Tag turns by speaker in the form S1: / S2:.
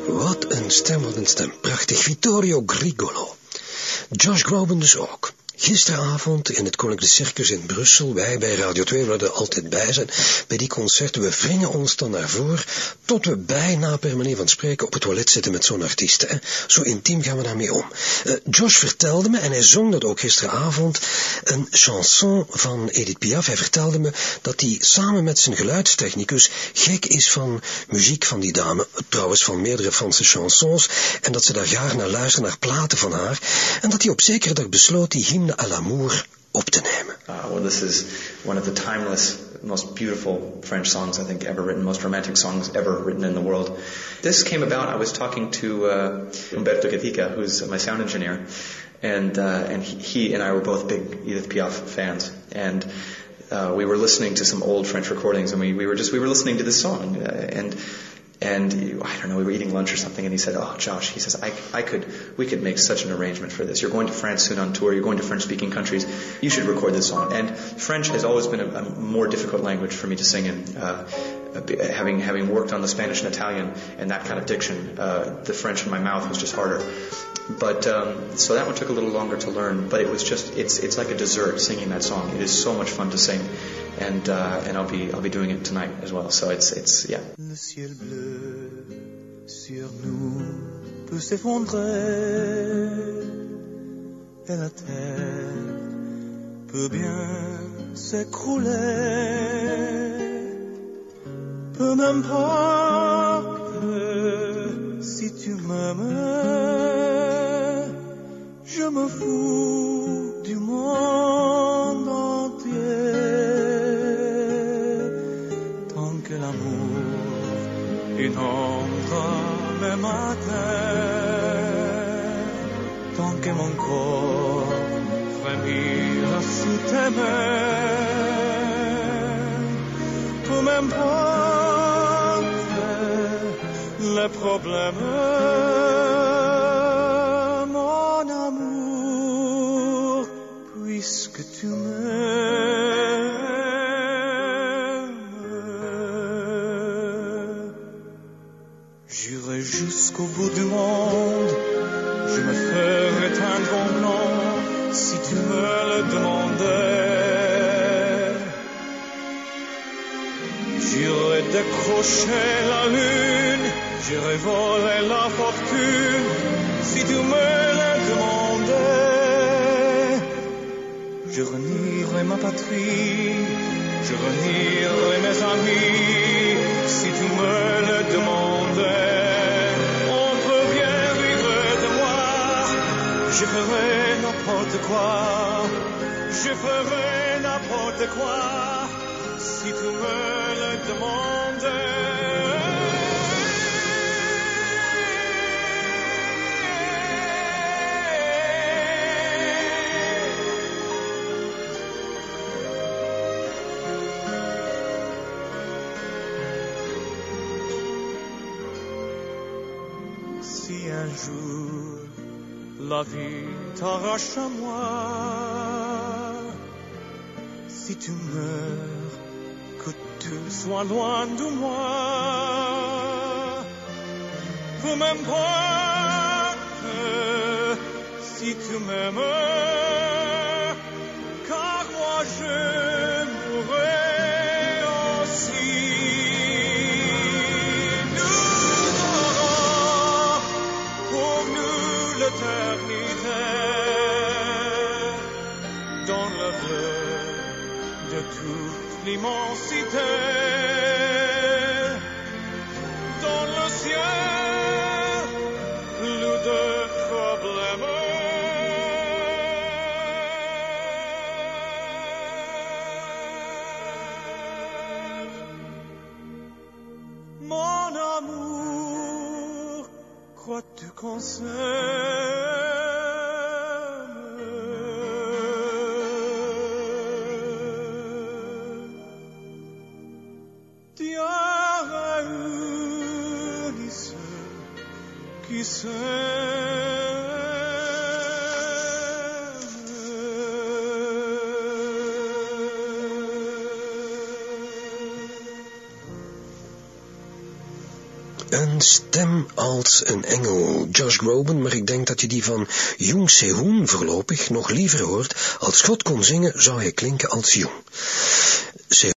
S1: Wat een stem, wat een stem. Prachtig. Vittorio Grigolo. Josh Groban dus ook. Gisteravond in het Koninklijk Circus in Brussel, wij bij Radio 2 willen er altijd bij zijn, bij die concerten, we wringen ons dan naar voren, tot we bijna per manier van spreken op het toilet zitten met zo'n artiest. Hè. Zo intiem gaan we daarmee om. Josh vertelde me, en hij zong dat ook gisteravond, een chanson van Edith Piaf. Hij vertelde me dat hij samen met zijn geluidstechnicus gek is van muziek van die dame, trouwens van meerdere Franse chansons, en dat ze daar graag naar luisteren, naar platen van haar, en dat hij op zekere dag besloot die hymne à l'amour op te nemen.
S2: Well, this is one of the timeless, most beautiful French songs I think ever written, most romantic songs ever written in the world. This came about, I was talking to Umberto Gatica, who's my sound engineer, and he and I were both big Edith Piaf fans, and we were listening to some old French recordings, and we were listening to this song, and I don't know, we were eating lunch or something, and he said, "Oh, Josh," he says, we could make such an arrangement for this. You're going to France soon on tour. You're going to French-speaking countries. You should record this song." And French has always been a more difficult language for me to sing in. Having worked on the Spanish and Italian and that kind of diction, the French in my mouth was just harder. But so that one took a little longer to learn. But it was just it's like a dessert singing that song. It is so much fun to sing. And I'll be doing it tonight as well. So it's yeah.
S3: Le ciel bleu sur nous peut s'effondrer et la terre peut bien s'écrouler. Peu m'importe si tu m'aimes, je me fous du monde entier. Que l'amour inondera mes matins, tant que mon corps frémira sous tes mains. Peu m'importe les problèmes, mon amour, puisque tu m'aimes. J'irai jusqu'au bout du monde, je me ferai teindre en blanc si tu me le demandais. J'irai décrocher la lune, j'irai voler la fortune si tu me le demandais. Je renierai ma patrie, je renierai mes amis si tu me le demandais. Je ferai n'importe quoi, je ferai n'importe quoi, si tu me le demandais. Si un jour la vie t'arrache à moi, si tu meurs, que tu sois loin de moi. Peu m'importe si tu m'aimes, car moi je mourrai aussi. Nous aurons pour nous l'éternité dans le bleu de toute l'immensité, dans le ciel, plus de problèmes. Mon amour, crois-tu qu'on s'aime? Qui
S1: Een stem als een engel, Josh Groban, maar ik denk dat je die van Jung Se-hoon voorlopig nog liever hoort. Als God kon zingen, zou hij klinken als Jung.